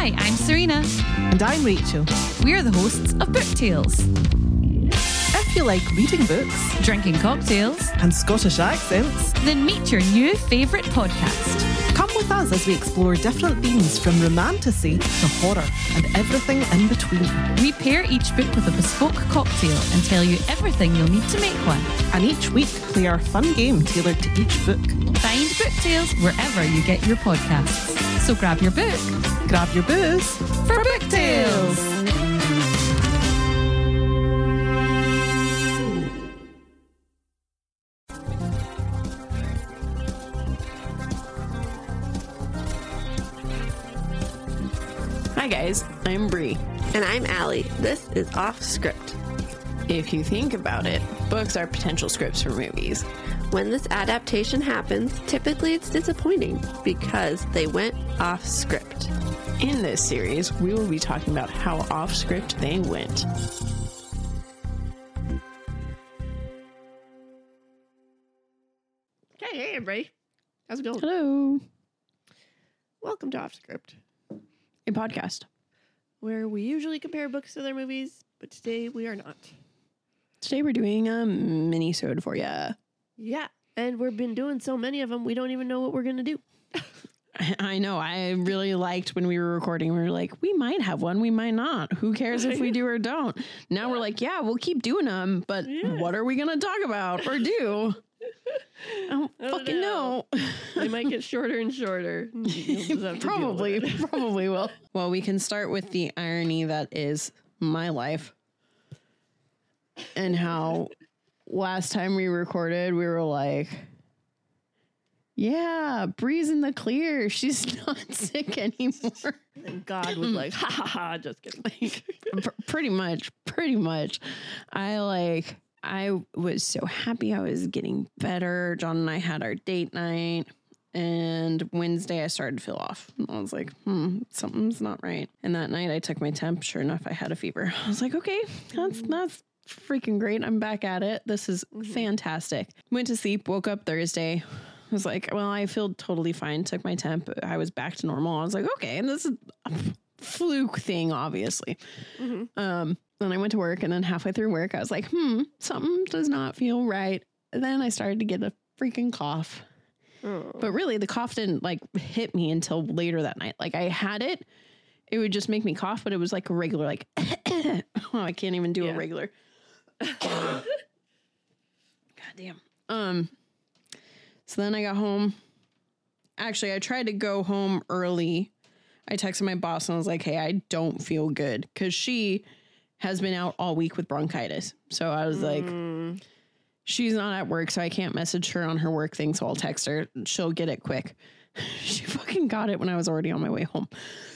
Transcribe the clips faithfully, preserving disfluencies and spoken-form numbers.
Hi, I'm Serena. And I'm Rachel. We're the hosts of Book Tales. If you like reading books, Drinking cocktails, and Scottish accents, then meet your new favourite podcast. come with us as we explore different themes from romantasy to horror and everything in between. We pair each book with a bespoke cocktail and tell you everything you'll need to make one. And each week play our fun game tailored to each book. Find Book Tales wherever you get your podcasts. So grab your book Grab your booze for Book Tales. Hi guys, I'm Bree. And I'm Allie. This is Off Script. If you think about it, books are potential scripts for movies. When this adaptation happens, typically it's disappointing because they went off script. In this series, we will be talking about how off script they went. Okay, hey everybody. How's it going? Hello. Welcome to Off Script, A podcast. where we usually compare books to their movies, but today we are not. Today we're doing a mini-sode for ya. Yeah, and we've been doing so many of them, we don't even know what we're going to do. I know. I really liked when we were recording. We were like, we might have one. We might not. Who cares if we do or don't? Now we're like, yeah, we'll keep doing them. But Yeah. what are we going to talk about or do? I don't I don't fucking know. They might get shorter and shorter. You'll just have to deal Probably, with it. probably will. Well, we can start with the irony that is my life and how last time we recorded, we were like, yeah, Bree's in the clear. She's not sick anymore. And God was like, ha ha ha, just kidding. P- pretty much, pretty much. I like, I was so happy I was getting better. John and I had our date night. And Wednesday I started to feel off. I was like, hmm, something's not right. And that night I took my temp. Sure enough, I had a fever. I was like, okay, that's that's freaking great. I'm back at it. This is fantastic. Went to sleep, woke up Thursday. I was like, well, I feel totally fine. Took my temp. I was back to normal. I was like, okay, and this is a fluke thing, obviously. Mm-hmm. Um, then I went to work, and then halfway through work, I was like, hmm, something does not feel right. And then I started to get a freaking cough. Oh. But really, the cough didn't like hit me until later that night. Like I had it, it would just make me cough, but it was like a regular, like, oh, I can't even do Yeah. a regular. God damn. Um, so then I got home. Actually, I tried to go home early. I texted my boss and I was like, hey, I don't feel good because she has been out all week with bronchitis. So I was like, Mm. she's not at work, so I can't message her on her work thing. So I'll text her. She'll get it quick. She fucking got it when I was already on my way home.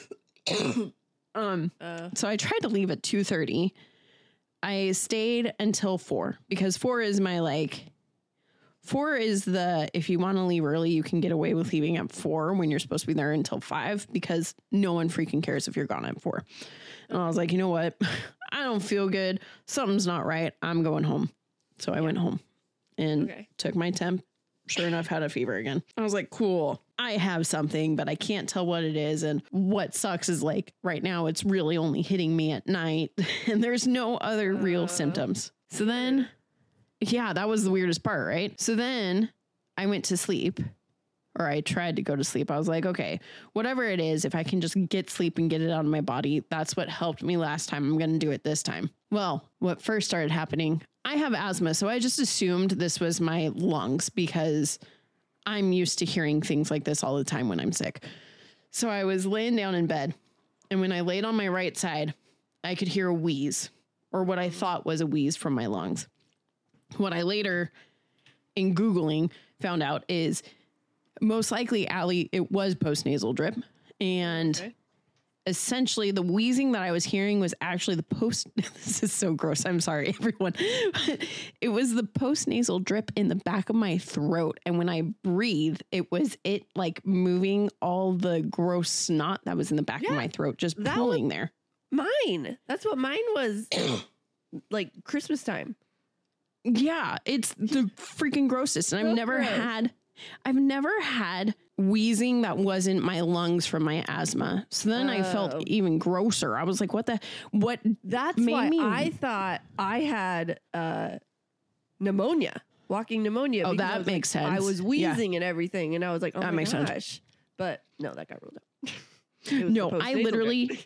um, Uh, so I tried to leave at two thirty. I stayed until four because four is my like, four is the, if you want to leave early, you can get away with leaving at four when you're supposed to be there until five because no one freaking cares if you're gone at four. And I was like, you know what? I don't feel good. Something's not right. I'm going home. So I went home and Okay. took my temp. Sure enough, had a fever again. I was like, cool, I have something, but I can't tell what it is. And what sucks is like right now, it's really only hitting me at night and there's no other real Uh. symptoms. So then, yeah, that was the weirdest part, right? So then I went to sleep or I tried to go to sleep. I was like, okay, whatever it is, if I can just get sleep and get it out of my body, that's what helped me last time. I'm going to do it this time. Well, what first started happening, I have asthma, so I just assumed this was my lungs because I'm used to hearing things like this all the time when I'm sick. So I was laying down in bed, and when I laid on my right side, I could hear a wheeze, or what I thought was a wheeze from my lungs. What I later, in Googling, found out is most likely, Allie, it was postnasal drip, and Okay. essentially the wheezing that I was hearing was actually the post. This is so gross. I'm sorry, everyone. It was the postnasal drip in the back of my throat. And when I breathed, it was it like moving all the gross snot that was in the back Yeah, of my throat, just that pulling would- there. Mine. That's what mine was like Christmas time. Yeah, it's the freaking grossest. And I've So never gross. had, I've never had wheezing that wasn't my lungs from my asthma. So then I Oh. felt even grosser. I was like, what the, what? That's made why me- I thought I had uh, pneumonia, walking pneumonia. Oh, because that I was makes like, I sense. was Yeah. wheezing and everything, and I was like, oh That my makes sense. gosh. But no, that got ruled out. It was No, the I post-nasal literally, drip.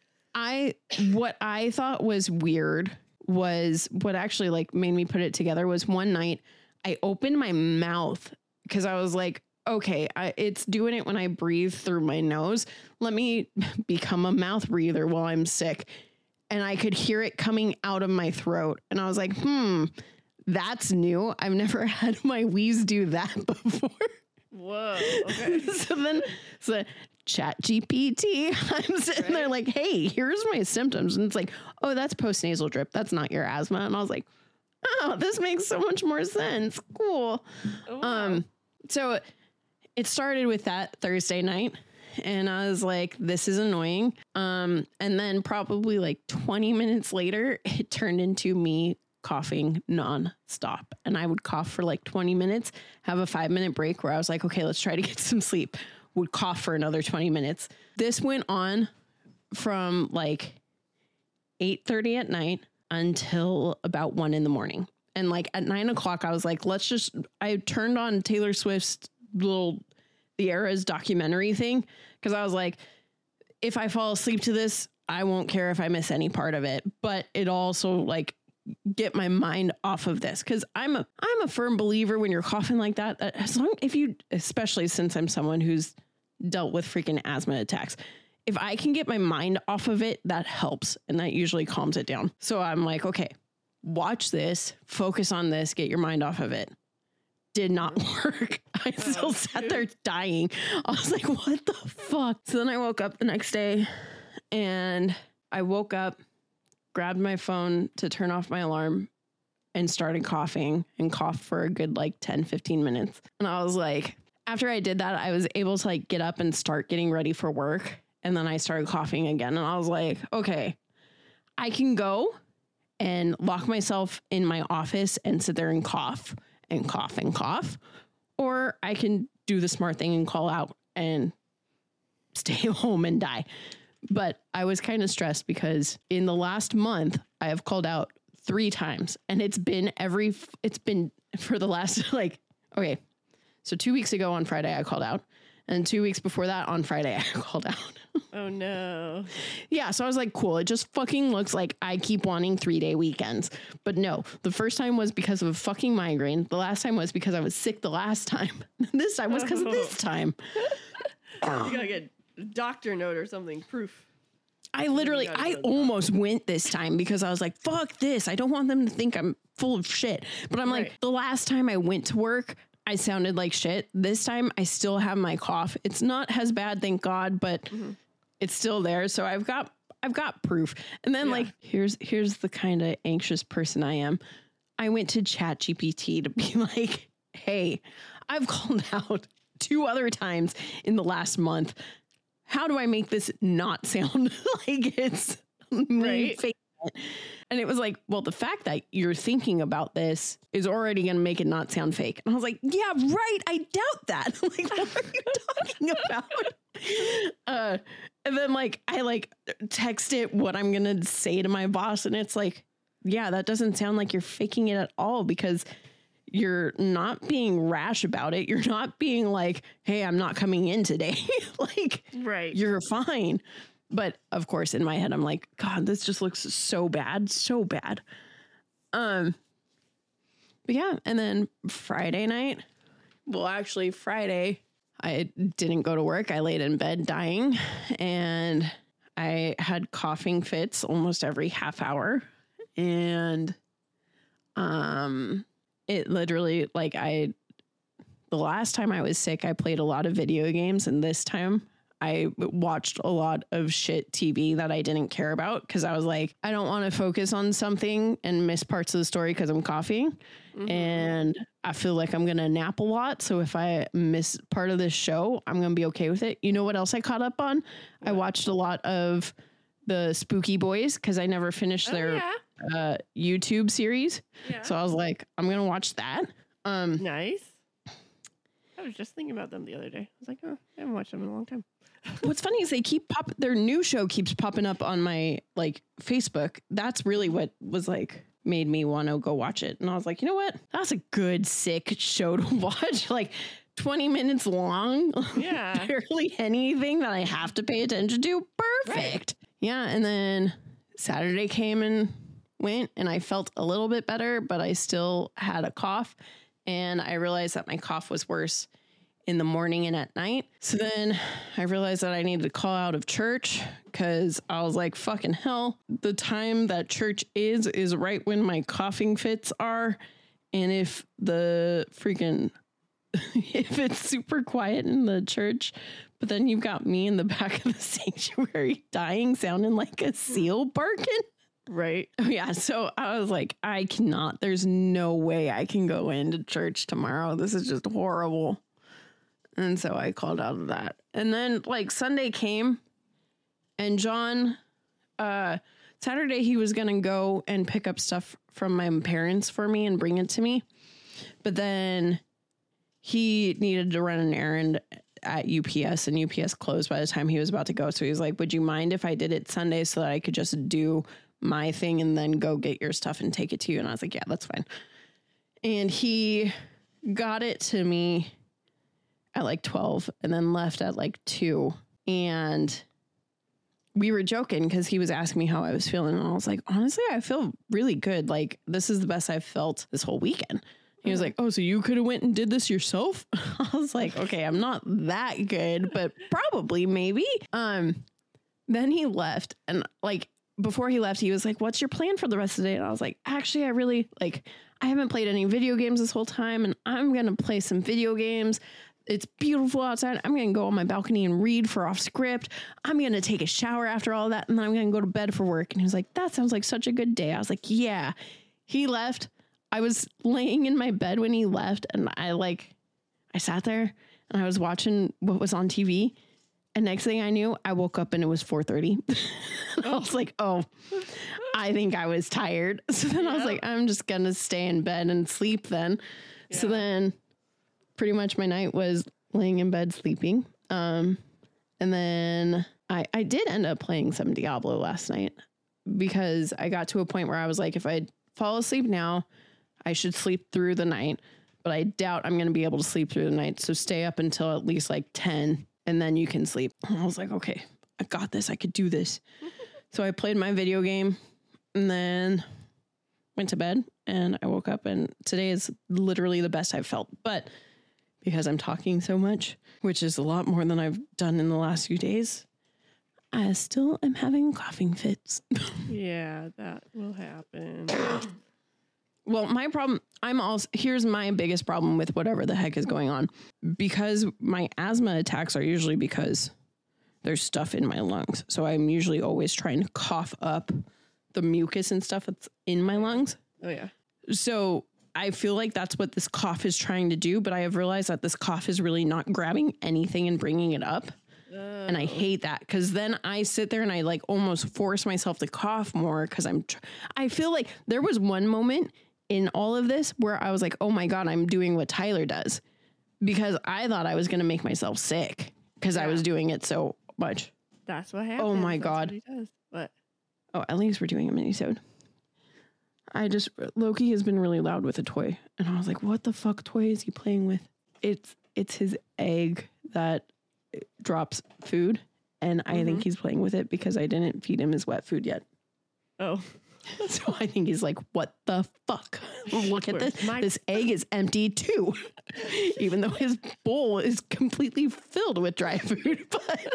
I, what I thought was weird was what actually like made me put it together was one night I opened my mouth because I was like, okay, I, it's doing it when I breathe through my nose. Let me become a mouth breather while I'm sick. And I could hear it coming out of my throat. And I was like, hmm, that's new. I've never had my wheeze do that before. Whoa. Okay. So then, so Chat G P T, I'm sitting there like, hey, here's my symptoms. And it's like, oh, that's postnasal drip. That's not your asthma. And I was like, oh, this makes so much more sense. Cool. Um, so it started with that Thursday night. And I was like, this is annoying. Um, and then probably like twenty minutes later, it turned into me coughing nonstop. And I would cough for like twenty minutes, have a five minute break where I was like, okay, let's try to get some sleep. Would cough for another twenty minutes. This went on from like eight thirty at night until about one in the morning. And like at nine o'clock, I was like, let's just, I turned on Taylor Swift's little The Eras documentary thing. Cause I was like, if I fall asleep to this, I won't care if I miss any part of it, but it also like get my mind off of this. Cause I'm a, I'm a firm believer when you're coughing like that, that as long, if you, especially since I'm someone who's dealt with freaking asthma attacks, if I can get my mind off of it, that helps. And that usually calms it down. So I'm like, okay, watch this, focus on this, get your mind off of it. Did not work. I still sat there dying. I was like, what the fuck? So then I woke up the next day and I woke up, grabbed my phone to turn off my alarm and started coughing and coughed for a good like ten, fifteen minutes. And I was like, after I did that, I was able to like get up and start getting ready for work. And then I started coughing again. And I was like, okay, I can go and lock myself in my office and sit there and cough and cough and cough, or I can do the smart thing and call out and stay home and die. But I was kind of stressed because in the last month I have called out three times and it's been every, it's been for the last like, okay. So two weeks ago on Friday, I called out, and two weeks before that on Friday, I called out. Oh no. Yeah, so I was like, cool. It just fucking looks like I keep wanting three day weekends. But no, the first time was because of a fucking migraine. The last time was because I was sick the last time. This time was because of this time. You gotta get a doctor note or something, proof. I literally, gotta I go to the almost went this time because I was like, fuck this. I don't want them to think I'm full of shit. But I'm like, Right. the last time I went to work, I sounded like shit. This time I still have my cough. It's not as bad, thank God, but Mm-hmm. it's still there. So I've got, I've got proof. And then Yeah. like, here's, here's the kind of anxious person I am. I went to Chat G P T to be like, hey, I've called out two other times in the last month. How do I make this not sound like it's me Right. faking it? And it was like, well, the fact that you're thinking about this is already going to make it not sound fake. And I was like, yeah, right. I doubt that. Like, what are you talking about? Uh, and then like, I like text it what I'm going to say to my boss. And it's like, yeah, that doesn't sound like you're faking it at all, because you're not being rash about it. You're not being like, hey, I'm not coming in today. Like, Right. you're fine. But of course, in my head, I'm like, God, this just looks so bad, so bad. Um, but yeah, and then Friday night, well, actually Friday, I didn't go to work. I laid in bed dying, and I had coughing fits almost every half hour. And, um, it literally, like I, the last time I was sick, I played a lot of video games, and this time I watched a lot of shit T V that I didn't care about, because I was like, I don't want to focus on something and miss parts of the story because I'm coughing. Mm-hmm. And I feel like I'm going to nap a lot. So if I miss part of this show, I'm going to be okay with it. You know what else I caught up on? What? I watched a lot of the Spooky Boys, because I never finished Oh, their yeah. uh, YouTube series. Yeah. So I was like, I'm going to watch that. Um, Nice. I was just thinking about them the other day. I was like, oh, I haven't watched them in a long time. What's funny is they keep pop. Their new show keeps popping up on my like Facebook. That's really what was like made me want to go watch it. And I was like, you know what? That's a good sick show to watch. Like twenty minutes long. Yeah. Barely anything that I have to pay attention to. Perfect. Right. Yeah. And then Saturday came and went, and I felt a little bit better, but I still had a cough, and I realized that my cough was worse in the morning and at night. So then I realized that I needed to call out of church, because I was like, fucking hell, the time that church is, is right when my coughing fits are. And if the freaking, if it's super quiet in the church, but then you've got me in the back of the sanctuary dying, sounding like a seal barking. Right. Oh, yeah. So I was like, I cannot, there's no way I can go into church tomorrow. This is just horrible. And so I called out of that. And then like Sunday came, and John, uh, Saturday, he was going to go and pick up stuff from my parents for me and bring it to me. But then he needed to run an errand at U P S, and U P S closed by the time he was about to go. So he was like, would you mind if I did it Sunday so that I could just do my thing and then go get your stuff and take it to you? And I was like, yeah, that's fine. And he got it to me at like twelve and then left at like two. And we were joking because he was asking me how I was feeling. And I was like, honestly, I feel really good. Like, this is the best I've felt this whole weekend. He was like, oh, so you could have went and did this yourself? I was like, okay, I'm not that good, but probably, maybe. Um, then he left, and like before he left, he was like, what's your plan for the rest of the day? And I was like, actually, I really like, I haven't played any video games this whole time, and I'm going to play some video games. It's beautiful outside. I'm going to go on my balcony and read for off script. I'm going to take a shower after all that, and then I'm going to go to bed for work. And he was like, that sounds like such a good day. I was like, yeah. He left. I was laying in my bed when he left, and I like, I sat there and I was watching what was on T V. And next thing I knew, I woke up and it was four thirty. I was like, oh, I think I was tired. So then I was like, I'm just going to stay in bed and sleep then. Yeah. So then pretty much my night was laying in bed sleeping. Um, and then I, I did end up playing some Diablo last night, because I got to a point where I was like, if I fall asleep now, I should sleep through the night, but I doubt I'm going to be able to sleep through the night. So stay up until at least like ten, and then you can sleep. And I was like, okay, I got this. I could do this. So I played my video game and then went to bed, and I woke up, and today is literally the best I've felt. But because I'm talking so much, which is a lot more than I've done in the last few days, I still am having coughing fits. Yeah, that will happen. Well, my problem, I'm also, here's my biggest problem with whatever the heck is going on. Because my asthma attacks are usually because there's stuff in my lungs. So I'm usually always trying to cough up the mucus and stuff that's in my lungs. Oh, yeah. So I feel like that's what this cough is trying to do. But I have realized that this cough is really not grabbing anything and bringing it up. Oh. And I hate that, because then I sit there and I like almost force myself to cough more, because I'm, tr- I feel like there was one moment in all of this where I was like, oh my God, I'm doing what Tyler does, because I thought I was going to make myself sick because yeah. I was doing it so much. That's what happened. Oh my That's God. What he does. What? Oh, at least we're doing a mini-sode. I just, Loki has been really loud with a toy, and I was like, what the fuck toy is he playing with? It's, it's his egg that drops food. And mm-hmm. I think he's playing with it because I didn't feed him his wet food yet. Oh. So I think he's like, what the fuck? Look at this. My- this egg is empty too. Even though his bowl is completely filled with dry food. But,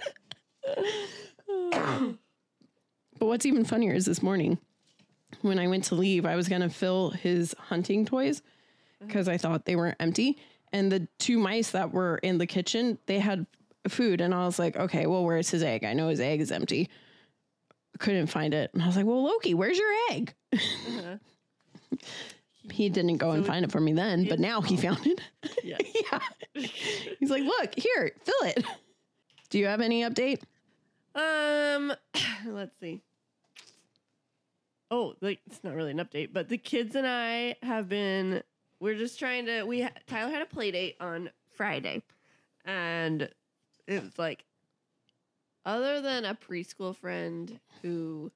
but what's even funnier is this morning when I went to leave, I was going to fill his hunting toys because I thought they weren't empty. And the two mice that were in the kitchen, they had food. And I was like, okay, well, where's his egg? I know his egg is empty. Couldn't find it. And I was like, well, Loki, where's your egg? Uh-huh. He didn't go so and find it for me then, but now he found it. Yes. Yeah. He's like, look, here, fill it. Do you have any update? Um, let's see. Oh, like it's not really an update, but the kids and I have been, we're just trying to, we, ha- Tyler had a play date on Friday. And it was like, other than a preschool friend who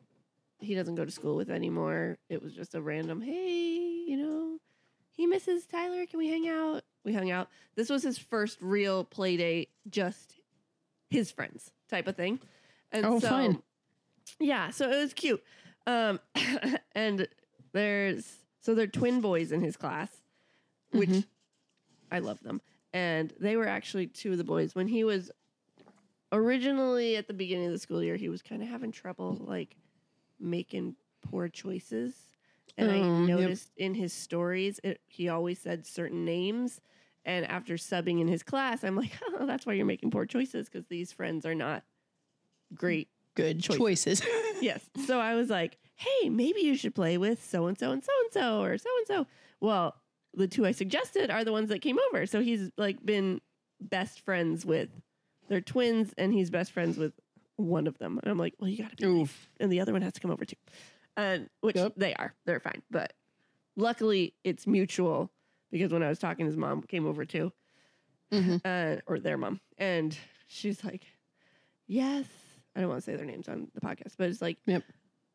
he doesn't go to school with anymore, it was just a random, hey, you know, he misses Tyler. Can we hang out? We hung out. This was his first real play date, just his friends type of thing. And Oh, so, fine. Yeah, so it was cute. Um, and there's, so they're twin boys in his class, which Mm-hmm. I love them. And they were actually two of the boys. When he was originally at the beginning of the school year, he was kind of having trouble, like, making poor choices. And I Um, yep. noticed in his stories, it, he always said certain names. And after subbing in his class, I'm like, oh, that's why you're making poor choices, because these friends are not great. Good Choices. choices. Yes. So I was like, hey, maybe you should play with so-and-so and so-and-so or so-and-so. Well, the two I suggested are the ones that came over. So he's like been best friends with, they're twins, and he's best friends with one of them. And I'm like, well, you got to be. Oof. And the other one has to come over too. And which Yep. they are. They're fine. But luckily it's mutual, because when I was talking, his mom came over too. Mhm. Uh, or their mom. And she's like, yes. I don't want to say their names on the podcast, but it's like Yep.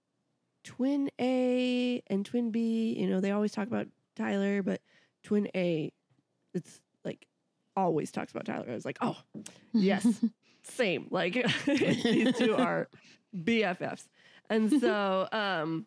twin A and twin B. You know, they always talk about Tyler, but twin A, it's like always talks about Tyler. I was like, oh, yes, same. Like these two are B F Fs. And so, um,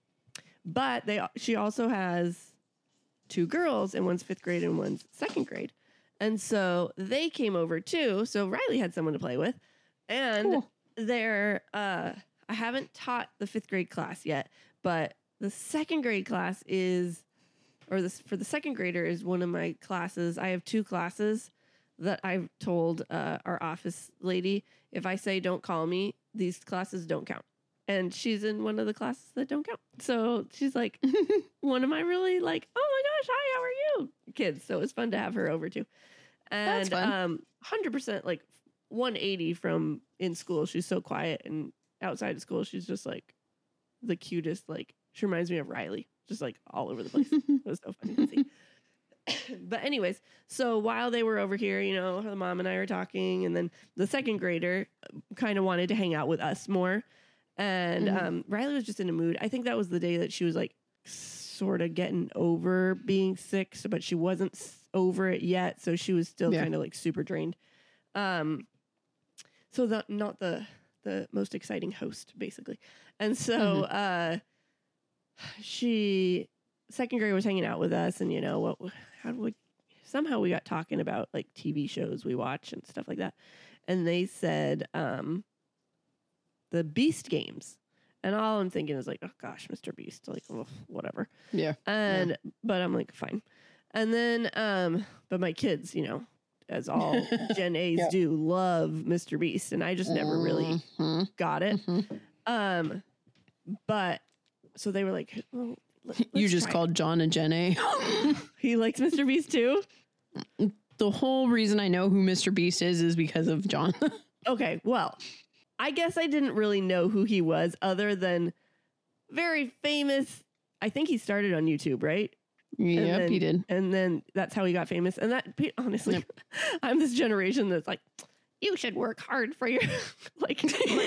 but they, she also has two girls, and one's fifth grade and one's second grade. And so they came over too. So Riley had someone to play with, and Cool. they're, uh, I haven't taught the fifth grade class yet, but the second grade class is, or this for the second grader is one of my classes. I have two classes that I've told uh, our office lady, if I say don't call me, these classes don't count. And she's in one of the classes that don't count. So she's like, one of my really like, oh my gosh, hi, how are you? Kids. So it's fun to have her over too. And That's fun. um, one hundred percent like one eighty from in school. She's so quiet, and outside of school, she's just like the cutest. Like, she reminds me of Riley, just like all over the place. It was so funny to see. But anyways, so while they were over here, you know, the mom and I were talking, and then the second grader kind of wanted to hang out with us more. And Mhm. um, Riley was just in a mood. I think that was the day that she was like sort of getting over being sick, so, but she wasn't s- over it yet. So she was still Yeah. kind of like super drained. Um, so the, not the, the most exciting host, basically. And so uh, she, second grade was hanging out with us, and, you know, what, how do we, somehow we got talking about like T V shows we watch and stuff like that. And they said, um, the Beast games. And all I'm thinking is like, oh gosh, Mister Beast, like, oh, whatever. Yeah. And, but I'm like, fine. And then, um, but my kids, you know, as all Gen A's Yeah. do, love Mister Beast. And I just never really Mhm. got it. Mhm. Um, but so they were like, well, let, You let's just try called John a Jen A. it. He likes Mister Beast too. The whole reason I know who Mister Beast is is because of John. Okay, well, I guess I didn't really know who he was other than very famous. I think he started on YouTube, right? Yep, then, he did. And then that's how he got famous. And that, honestly, I'm this generation that's like, you should work hard for your, like,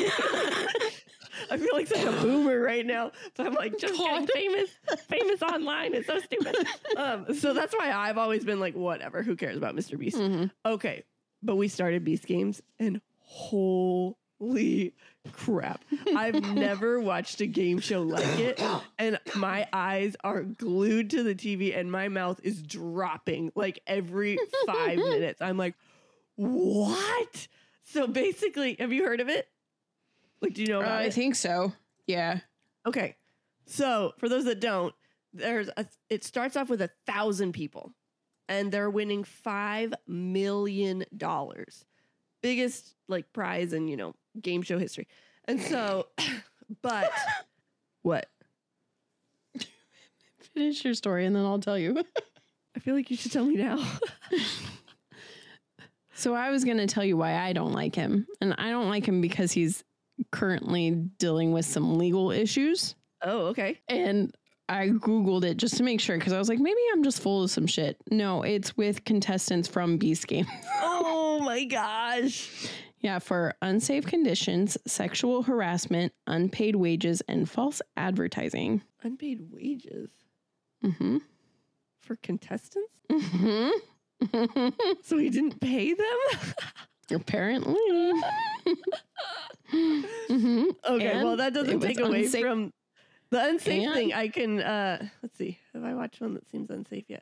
I feel like such a boomer right now. So I'm like, just getting famous, famous online. It's so stupid. Um, so that's why I've always been like, whatever, who cares about Mister Beast? Mhm. Okay. But we started Beast Games, and holy crap. I've never watched a game show like it. And my eyes are glued to the T V, and my mouth is dropping like every five minutes. I'm like, what? So basically, have you heard of it? Like, do you know Uh, about I it? think so. Yeah. Okay. So for those that don't, there's a, it starts off with a thousand people, and they're winning five million dollars. Biggest like prize in, you know, game show history. And so, but what? Finish your story and then I'll tell you. I feel like you should tell me now. So I was going to tell you why I don't like him. And I don't like him because he's currently dealing with some legal issues. Oh, okay. And I Googled it just to make sure because I was like, maybe I'm just full of some shit. No, it's with contestants from Beast Game. Oh my gosh. Yeah, for unsafe conditions, sexual harassment, unpaid wages, and false advertising. Unpaid wages Mm-hmm. for contestants? Mm-hmm. So he didn't pay them? Apparently. mm-hmm. Okay, And well, that it doesn't was take away unsafe- from the unsafe And- thing. I can, uh, let's see. Have I watched one that seems unsafe yet?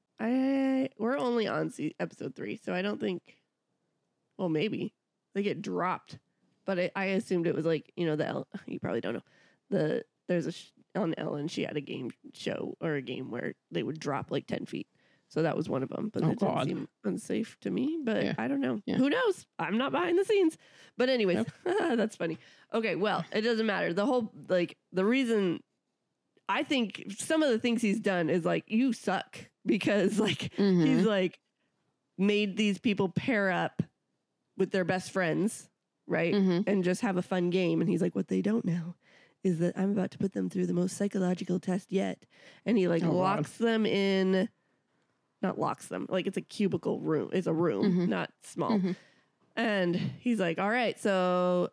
I, we're only on se- episode three, so I don't think, well, maybe. They get dropped. But I, I assumed it was like, you know, the, El- you probably don't know. The, there's a, sh- on Ellen, she had a game show or a game where they would drop like ten feet. So that was one of them, but Oh, it didn't God. seem unsafe to me. But Yeah. I don't know. Yeah. Who knows? I'm not behind the scenes. But anyways, that's funny. Okay, well, it doesn't matter. The whole like the reason I think some of the things he's done is like you suck because like Mhm. he's like made these people pair up with their best friends, right? Mhm. And just have a fun game. And he's like, what they don't know is that I'm about to put them through the most psychological test yet. And he like Oh, God. locks them in. Not locks them, like it's a cubicle room. It's a room, Mhm. not small. Mhm. And he's like, all right, so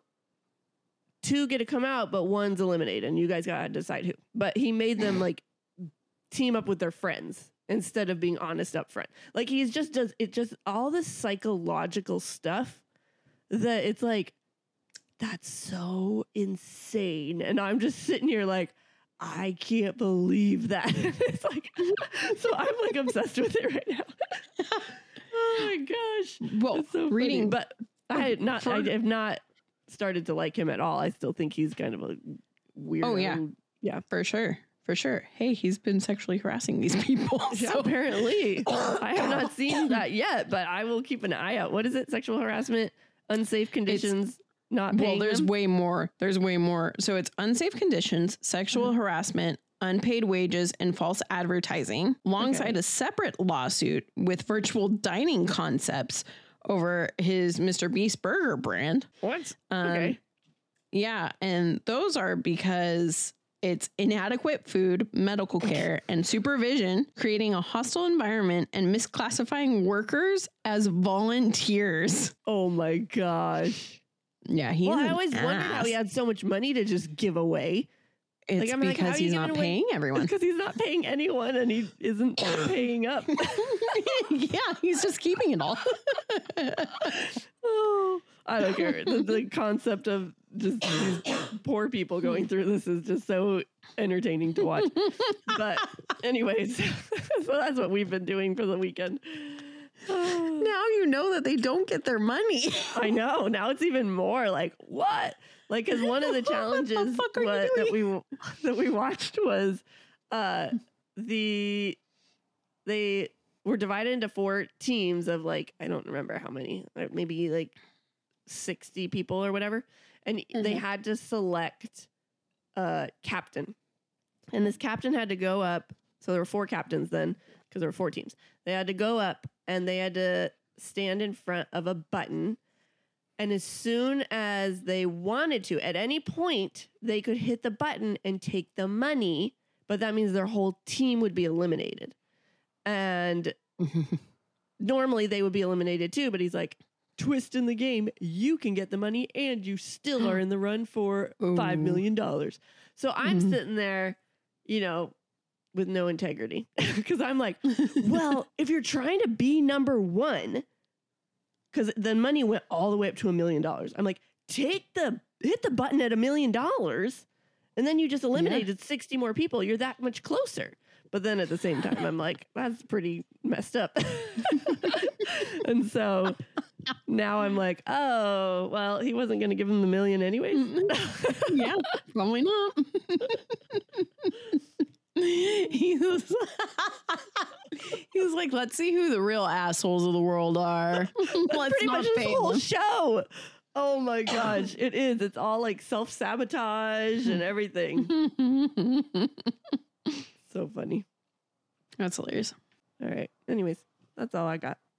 two get to come out, but one's eliminated, and you guys got to decide who. But he made them like team up with their friends instead of being honest up front. Like he's just does it just all this psychological stuff that it's like, that's so insane. And I'm just sitting here like, I can't believe that. It's like, so I'm like obsessed with it right now. Oh my gosh. Well, It's so reading, funny. But I had not, for- I have not started to like him at all. I still think he's kind of a weird. Oh, yeah. Yeah. for sure, for sure. Hey, he's been sexually harassing these people. Yeah, so- apparently. I have not seen that yet, but I will keep an eye out. What is it? Sexual harassment, unsafe conditions, not paying Well, there's them? way more. There's way more. So it's unsafe conditions, sexual Mm-hmm. harassment, unpaid wages, and false advertising, alongside Okay. a separate lawsuit with virtual dining concepts over his Mister Beast burger brand. What? Um, Okay. Yeah. And those are because it's inadequate food, medical care, and supervision, creating a hostile environment and misclassifying workers as volunteers. Oh my gosh. Yeah. He's Well, I an always wondered how he ass. had so much money to just give away. It's Like, I'm like, how because are you he's giving not away- paying everyone. Because he's not paying anyone and he isn't paying up. Yeah, he's just keeping it all. Oh, I don't care. The, the concept of just these poor people going through this is just so entertaining to watch. But anyways, so that's what we've been doing for the weekend. Now you know that they don't get their money. I know. Now it's even more like what? Like, because one of the challenges fuck are you wa- that we that we watched was uh, the they were divided into four teams of like I don't remember how many, like maybe like sixty people or whatever, and they Mhm. had to select a captain, and this captain had to go up. So there were four captains then because there were four teams. They had to go up and they had to stand in front of a button. And as soon as they wanted to, at any point, they could hit the button and take the money, but that means their whole team would be eliminated. And normally they would be eliminated too, but he's like, twist in the game, you can get the money and you still are in the run for five Ooh. million dollars. So I'm Mhm. sitting there, you know, with no integrity because I'm like, well, if you're trying to be number one, because the money went all the way up to a million dollars. I'm like, take the hit the button at a million dollars, and then you just eliminated sixty more people. You're that much closer. But then at the same time, I'm like, that's pretty messed up. And so now I'm like, oh, well, he wasn't going to give him the million anyways. Yeah, probably not. he was he was like, let's see who the real assholes of the world are. Let's Pretty not much this pay whole them. show. Oh my gosh, it is. It's all like self sabotage and everything. So funny. That's hilarious. All right. Anyways, that's all I got.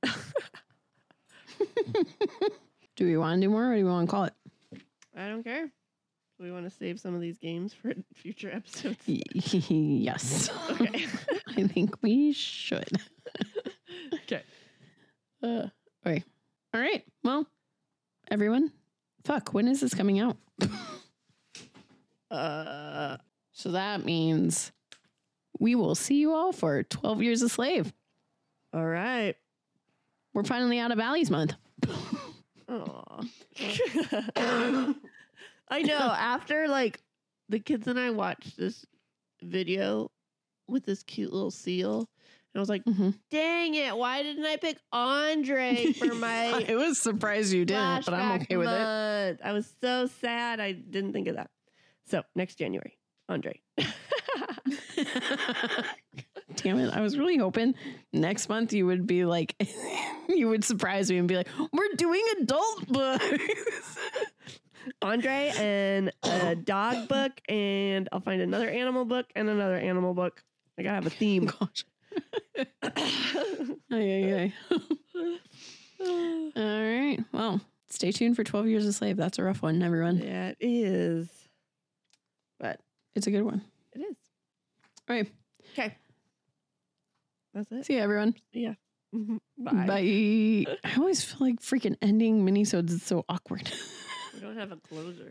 Do we want to do more or do we want to call it? I don't care. Do we want to save some of these games for future episodes? Yes. Okay. I think we should. Okay. Uh, okay. All right. Well, everyone, fuck, when is this coming out? Uh, So that means we will see you all for twelve Years a Slave. all right. We're finally out of Allie's month. Aw. I know. After like the kids and I watched this video with this cute little seal, and I was like, Mm-hmm. "Dang it! Why didn't I pick Andre for my?" I was surprised you didn't, but I'm flashback okay with it. month? I was so sad. I didn't think of that. So next January, Andre. Damn it. I was really hoping next month you would be like, you would surprise me and be like, we're doing adult books. Andre and a dog book, and I'll find another animal book and another animal book. I gotta have a theme. Gosh. Ay, ay, ay. All right. Well, stay tuned for twelve Years a Slave. That's a rough one, everyone. Yeah, it is. But it's a good one. It is. All right. Okay. That's it. See you, everyone. Yeah. Bye. Bye. I always feel like freaking ending minisodes is so awkward. We don't have a closer.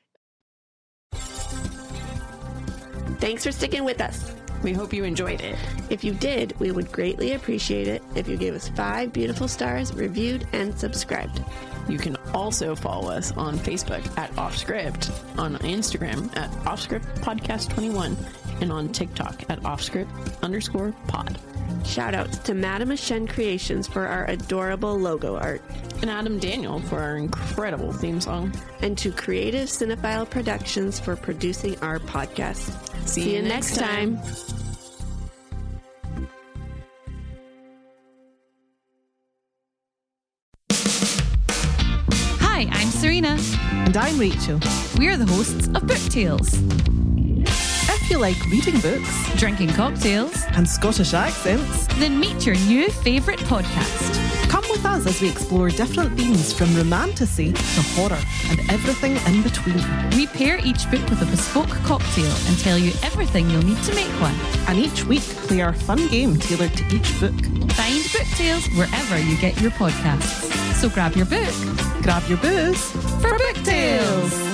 Thanks for sticking with us. We hope you enjoyed it. If you did, we would greatly appreciate it if you gave us five beautiful stars, reviewed, and subscribed. You can also follow us on Facebook at Offscript, on Instagram at Offscript Podcast twenty-one, and on TikTok at Offscript underscore pod. Shout outs to Madame Ashen Creations for our adorable logo art, And Adam Daniel for our incredible theme song. and to Creative Cinephile Productions for producing our podcast. See, you next time. Hi, I'm Serena. And I'm Rachel. We're the hosts of Book Tales, If you like reading books drinking cocktails, and Scottish accents, then meet your new favourite podcast. come with us as we explore different themes from romantasy to horror and everything in between. We pair each book with a bespoke cocktail and tell you everything you'll need to make one. And each week play our fun game tailored to each book. Find Book Tales wherever you get your podcasts. So grab your book Grab your booze for Book Tales.